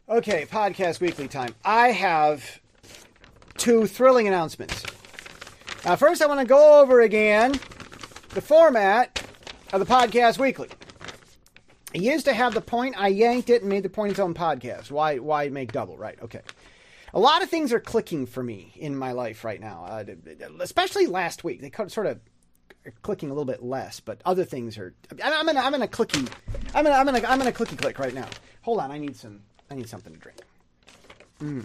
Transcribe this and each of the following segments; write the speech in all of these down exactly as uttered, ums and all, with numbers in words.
Okay, Podcast Weekly time. I have two thrilling announcements. Now, first, I want to go over again the format of the Podcast Weekly. I used to have the point. I yanked it and made the point its own podcast. Why, why make double? Right, okay. A lot of things are clicking for me in my life right now, uh, especially last week. They sort of are clicking a little bit less, but other things are. I'm in. I'm in a clicky. I'm in. I'm in. A, I'm in a clicky click right now. Hold on. I need some. I need something to drink. Mm.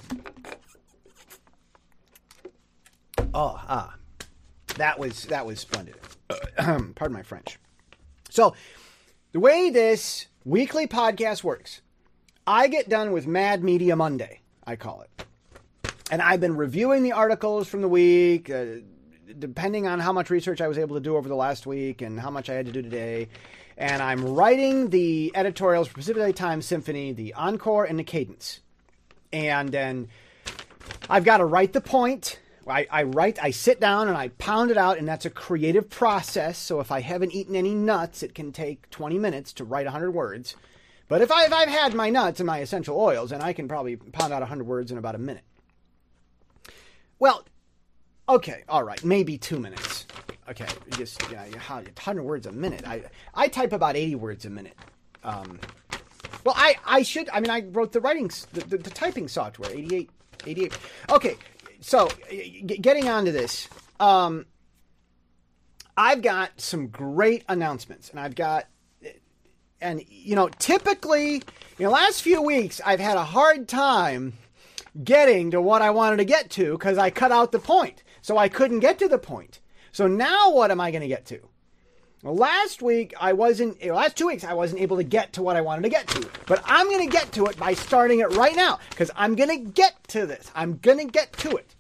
Oh, ah, that was that was splendid. Pardon my French. So, the way this weekly podcast works, I get done with Mad Media Monday, I call it. And I've been reviewing the articles from the week, uh, depending on how much research I was able to do over the last week and how much I had to do today. And I'm writing the editorials for Pacific Daylight Times Symphony, the encore, and the cadence. And then I've got to write the point. I, I write, I sit down and I pound it out, and that's a creative process. So if I haven't eaten any nuts, it can take twenty minutes to write one hundred words. But if, I, if I've had my nuts and my essential oils, then I can probably pound out one hundred words in about a minute. Well, okay, all right, maybe two minutes. Okay, just, you know, one hundred words a minute. I I type about eighty words a minute. Um, well, I, I should, I mean, I wrote the writing, the, the, the typing software, eighty-eight, eighty-eight. Okay, so g- getting on to this, um, I've got some great announcements, and I've got, and, you know, typically, in the last few weeks, I've had a hard time getting to what I wanted to get to because I cut out the point. So I couldn't get to the point. So now what am I going to get to? Well, last week, I wasn't, last two weeks, I wasn't able to get to what I wanted to get to. But I'm going to get to it by starting it right now because I'm going to get to this. I'm going to get to it.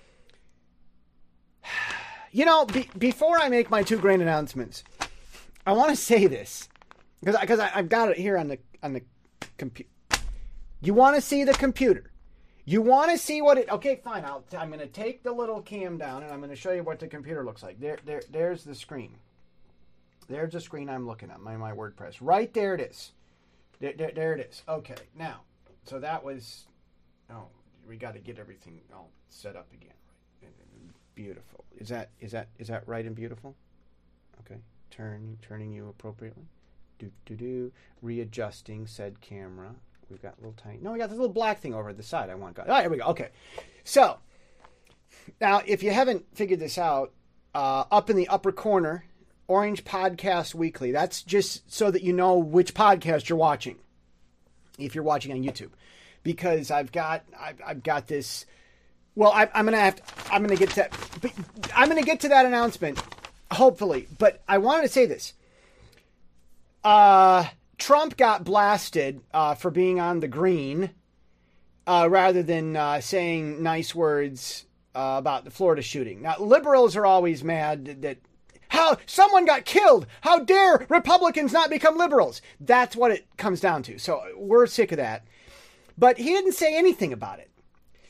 You know, be, before I make my two great announcements, I want to say this because because I've got it here on the on the computer. You want to see the computer. You want to see what it... Okay, fine. I'll, I'm going to take the little cam down, and I'm going to show you what the computer looks like. There, there, there's the screen. There's the screen I'm looking at, my, my WordPress. Right there it is. There, there, there it is. Okay, now, so that was... Oh, we got to get everything all set up again. Beautiful. Is that is that is that right and beautiful? Okay. Turn, turning you appropriately. Do do do. Readjusting said camera. We've got a little tiny... No, we got this little black thing over at the side I want. Got. All right, here we go. Okay. So, now, if you haven't figured this out, uh, up in the upper corner, Orange Podcast Weekly. That's just so that you know which podcast you're watching. If you're watching on YouTube. Because I've got... I've, I've got this... Well, I, I'm going to have to... I'm going to get to... I'm going to get to that announcement, hopefully. But I wanted to say this. Uh... Trump got blasted uh, for being on the green uh, rather than uh, saying nice words uh, about the Florida shooting. Now, liberals are always mad that, that how someone got killed. How dare Republicans not become liberals? That's what it comes down to. So we're sick of that. But he didn't say anything about it.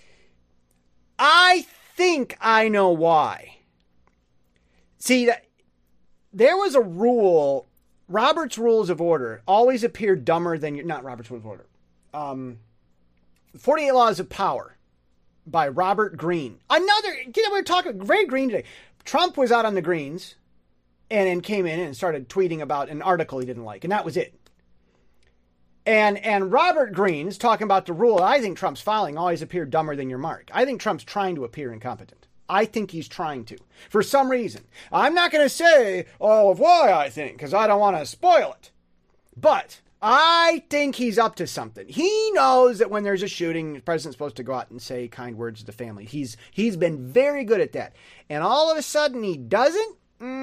I think I know why. See, that there was a rule... Robert's Rules of Order always appear dumber than your... Not Robert's Rules of Order. Um, forty-eight Laws of Power by Robert Greene. Another... You know, we were talking... Very green today. Trump was out on the greens and then came in and started tweeting about an article he didn't like. And that was it. And and Robert Greene is talking about the rule. I think Trump's filing always appear dumber than your mark. I think Trump's trying to appear incompetent. I think he's trying to, for some reason. I'm not going to say all of why I think, because I don't want to spoil it. But I think he's up to something. He knows that when there's a shooting, the president's supposed to go out and say kind words to the family. He's He's been very good at that. And all of a sudden he doesn't?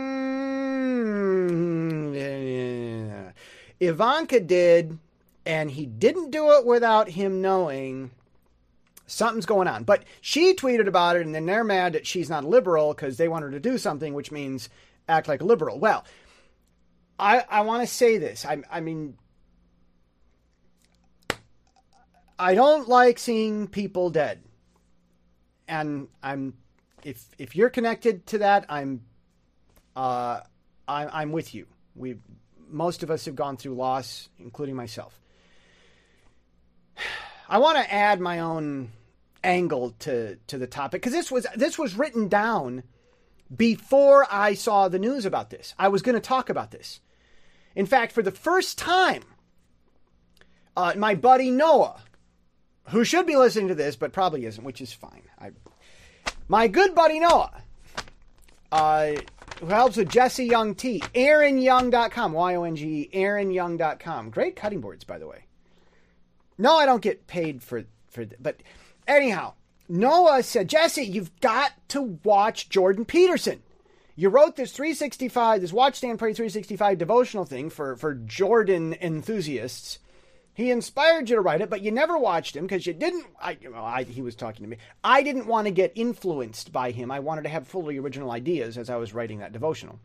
Mm, Ivanka did, and he didn't do it without him knowing... Something's going on. But she tweeted about it, and then they're mad that she's not a liberal because they want her to do something, which means act like a liberal. Well, I I want to say this. I, I mean, I don't like seeing people dead. And I'm if if you're connected to that, I'm uh I, I'm with you. We most of us have gone through loss, including myself. I want to add my own angle to, to the topic, because this was this was written down before I saw the news about this. I was going to talk about this. In fact, for the first time, uh, my buddy Noah, who should be listening to this, but probably isn't, which is fine. I, my good buddy Noah, uh, who helps with Jesse Young Tea, aaron young dot com, Y O N G E, aaron young dot com. Great cutting boards, by the way. No, I don't get paid for, for but anyhow, Noah said, Jesse, you've got to watch Jordan Peterson. You wrote this three sixty-five, this Watch Stand Pray three sixty-five devotional thing for, for Jordan enthusiasts. He inspired you to write it, but you never watched him because you didn't, I, well, I, he was talking to me. I didn't want to get influenced by him. I wanted to have fully original ideas as I was writing that devotional.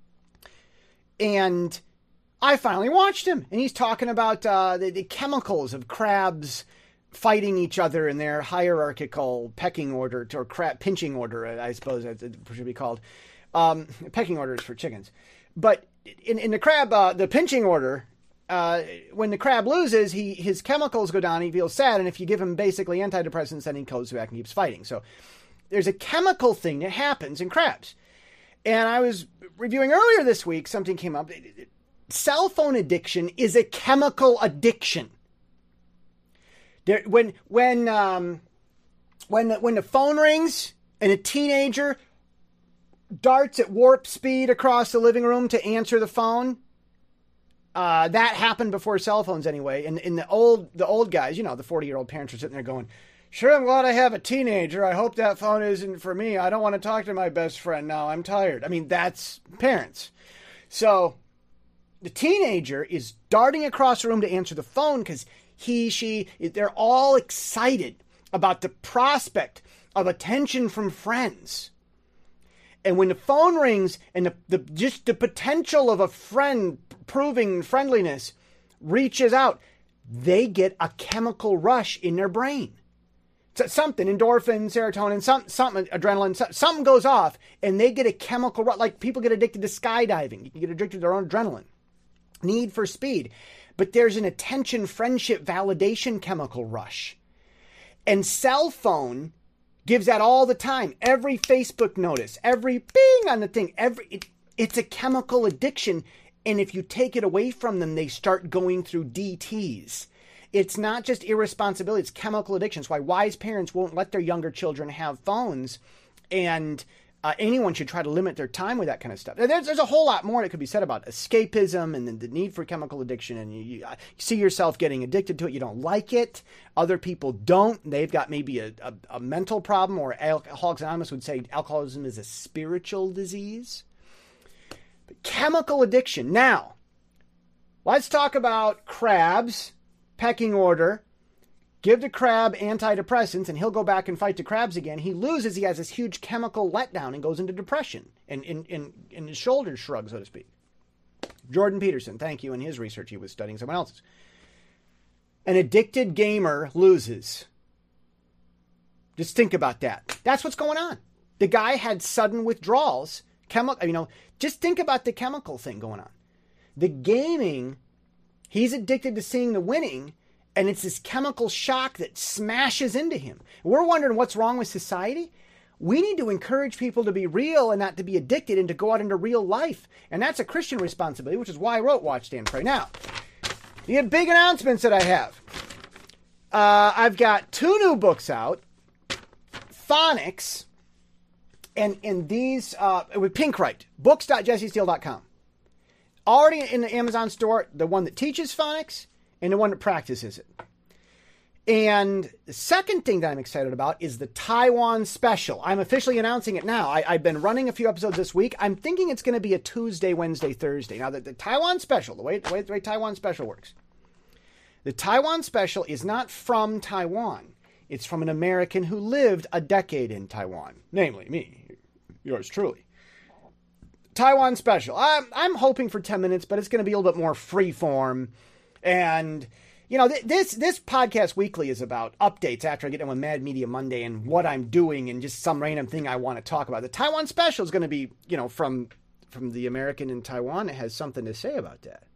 And I finally watched him, and he's talking about uh, the, the chemicals of crabs fighting each other in their hierarchical pecking order, or crab pinching order, I suppose it should be called. Um, pecking orders for chickens. But in, in the crab, uh, the pinching order, uh, when the crab loses, he his chemicals go down, he feels sad, and if you give him basically antidepressants, then he goes back and keeps fighting. So there's a chemical thing that happens in crabs. And I was reviewing earlier this week, something came up. Cell phone addiction is a chemical addiction. There, when when um, when the, when the phone rings and a teenager darts at warp speed across the living room to answer the phone, uh, that happened before cell phones anyway. And in the old the old guys, you know, the forty year old parents are sitting there going, "Sure, I'm glad I have a teenager. I hope that phone isn't for me. I don't want to talk to my best friend now. I'm tired." I mean, that's parents. So the teenager is darting across the room to answer the phone because he, she, they're all excited about the prospect of attention from friends. And when the phone rings and the, the just the potential of a friend proving friendliness reaches out, they get a chemical rush in their brain. So something, endorphin, serotonin, some, something, adrenaline, some, something goes off, and they get a chemical rush. Like people get addicted to skydiving. You can get addicted to their own adrenaline. Need for speed. But there's an attention, friendship, validation chemical rush. And cell phone gives that all the time. Every Facebook notice, every bing on the thing, every it, it's a chemical addiction. And if you take it away from them, they start going through D Ts. It's not just irresponsibility, it's chemical addiction. It's why wise parents won't let their younger children have phones. And uh, anyone should try to limit their time with that kind of stuff. There's, there's a whole lot more that could be said about escapism and the, the need for chemical addiction. And you, you see yourself getting addicted to it. You don't like it. Other people don't. They've got maybe a, a, a mental problem, or Alcoholics Anonymous would say alcoholism is a spiritual disease. But chemical addiction. Now, let's talk about crabs, pecking order. Give the crab antidepressants and he'll go back and fight the crabs again. He loses, he has this huge chemical letdown and goes into depression and in, in, in his shoulders shrug, so to speak. Jordan Peterson, thank you. In his research, he was studying someone else's. An addicted gamer loses. Just think about that. That's what's going on. The guy had sudden withdrawals. Chemical, you know, just think about the chemical thing going on. The gaming, he's addicted to seeing the winning. And it's this chemical shock that smashes into him. We're wondering what's wrong with society. We need to encourage people to be real and not to be addicted and to go out into real life. And that's a Christian responsibility, which is why I wrote Watch, Stand, Pray. Now, the big announcements that I have. Uh, I've got two new books out. Phonics. And, and these, uh, with Pinkwright. books dot jesse steele dot com. Already in the Amazon store, the one that teaches phonics and the one that practices it. And the second thing that I'm excited about is the Taiwan special. I'm officially announcing it now. I, I've been running a few episodes this week. I'm thinking it's going to be a Tuesday, Wednesday, Thursday. Now, the, the Taiwan special, the way, the way the way Taiwan special works. The Taiwan special is not from Taiwan. It's from an American who lived a decade in Taiwan. Namely, me. Yours truly. Taiwan special. I'm, I'm hoping for ten minutes, but it's going to be a little bit more freeform. And, you know, th- this this podcast weekly is about updates after I get done with Mad Media Monday and what I'm doing and just some random thing I want to talk about. The Taiwan special is going to be, you know, from from the American in Taiwan that has something to say about that.